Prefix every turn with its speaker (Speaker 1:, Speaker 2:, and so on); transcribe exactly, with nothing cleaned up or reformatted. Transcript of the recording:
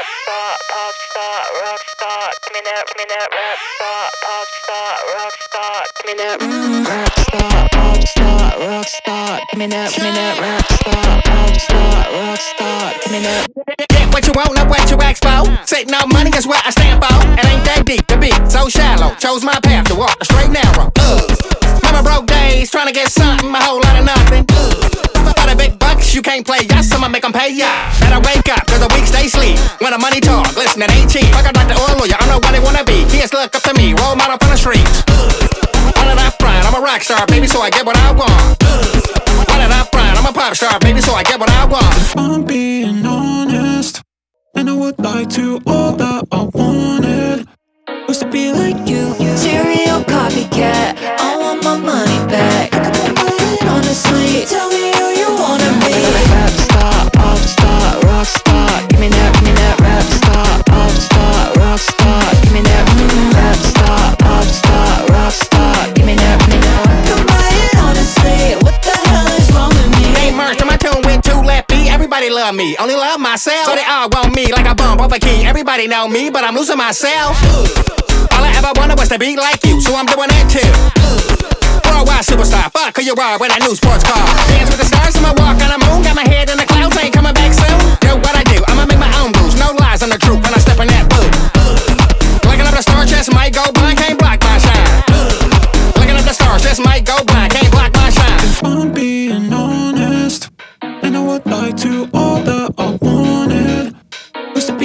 Speaker 1: rap star, pop star, rock star. Give me that, give me that rap star, pop star, rock star. Give me that rap star, pop star, rock star. Give me that, give me that rap star, pop star, rock star. Give me that.
Speaker 2: Get what you want, not what you ask for. Sitting on money is what I stand for. It ain't that deep, the beat so shallow. Chose my path to walk the straight narrow. Uh. Mama broke days, trying to get something, a whole lot of nothing. Uh. By the big bucks, you can't play us, I'ma make them pay ya. Better wake up, cause the weeks they sleep. When the money talk, listen, it ain't cheap. Like I like the oil lawyer, I'm nobody wanna be. Kids look up to me, role model from the streets. Why did I front? I'm a rock star, baby, so I get what I want. Why did I front? I'm a pop star, baby, so I get what I want.
Speaker 3: If I'm being honest, and I would lie to all that I wanted was to be like you.
Speaker 1: Serial copycat, I want my money back. Honestly, tell me who you wanna be. Rap star, pop star, rock star. Give me that, give me that rap star, pop star, rock star. Give me that rap star, pop star, rock star. Give me that, give me that. Come by it honestly, what the hell is wrong with me?
Speaker 2: Ain't merged on my tune with two left feet. Everybody love me, only love myself. So they all want me like a bump off a key. Everybody know me, but I'm losing myself. All I ever wanted was to be like you, so I'm doing that too. Worldwide superstar, fuck who you are with a new sports car. Dance with the stars, I'ma walk on the moon. Got my head in the clouds, ain't coming back soon. Do what I do, I'ma make my own rules. No lies on the truth when I step in that booth. Looking up the star chest, might go blind, can't block my shine. Looking up the stars, just might go blind, can't block my shine.
Speaker 3: If I'm being honest, and I would lie to all that I wanted was to be